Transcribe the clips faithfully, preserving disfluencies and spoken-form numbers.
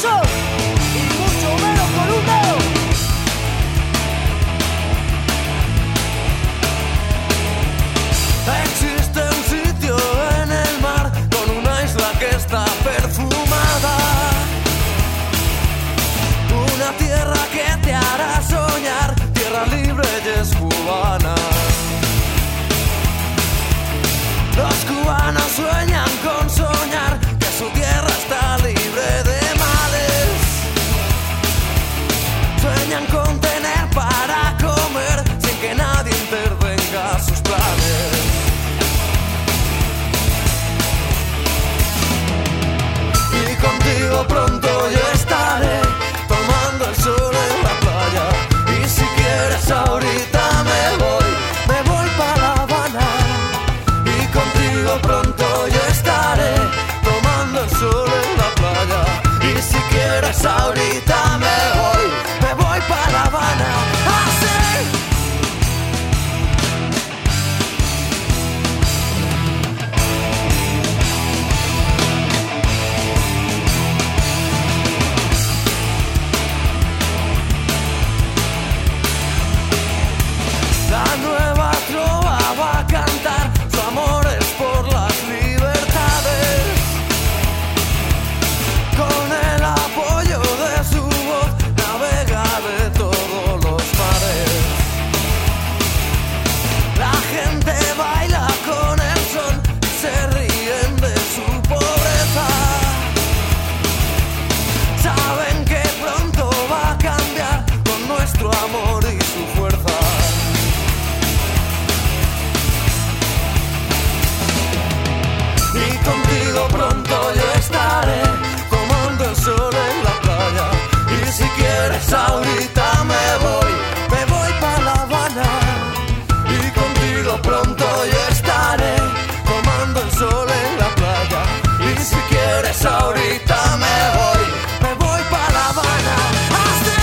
muchos y mucho menos por un dedo. Existe un sitio en el mar con una isla que está perfumada, una tierra que te hará soñar, tierra libre y es cubana. Los cubanos sueñan con soñar que su tierra está libre de males. Sueñan con tener para comer sin que nadie intervenga sus planes. Y contigo pronto yo estaré tomando el sol en la playa. Y si quieres ahorita me voy, me voy para La Habana. Y contigo pronto yo estaré tomando el sol en la playa. Y si quieres ahorita me voy, me voy para La Habana. Así. La nueva trova va a cantar, su amor es por las libertades. Con el apoyo de su voz navega de todos los mares. La gente baila con el sol y se ríen de su pobreza. Saben que pronto va a cambiar con nuestro amor y su fuerza. Y contigo pronto yo estaré tomando el sol en la playa. Y si quieres ahorita me voy, me voy para La Habana. Y contigo pronto yo estaré tomando el sol en la playa. Y si quieres ahorita me voy, me voy para La Habana. Así.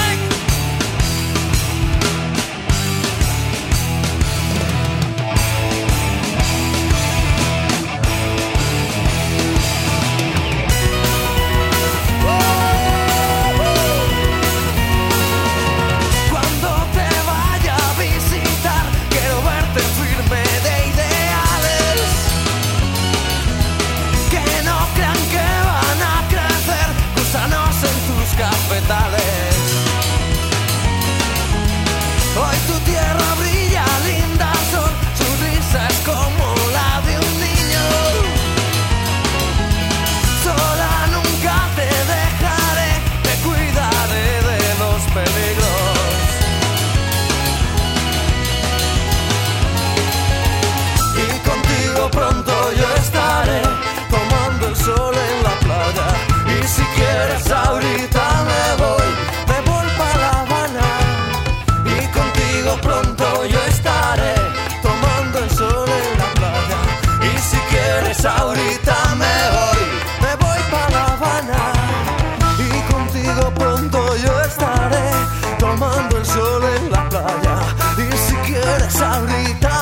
Cuando te vaya a visitar, quiero verte firme de ideales. Que no crean que van a crecer gusanos en tus cafetales. Hoy tu tierra brilla, linda sol, su risa es como la de un niño. Sola nunca te dejaré, te cuidaré de los peligros. Y contigo pronto yo estaré tomando el sol en la playa. Y si quieres ahorita me voy, me voy para La Habana. Y contigo pronto yo estaré tomando el sol en la playa. Y si quieres ahorita me voy, me voy para La Habana. Y contigo pronto yo estaré tomando el sol en la playa. Y si quieres ahorita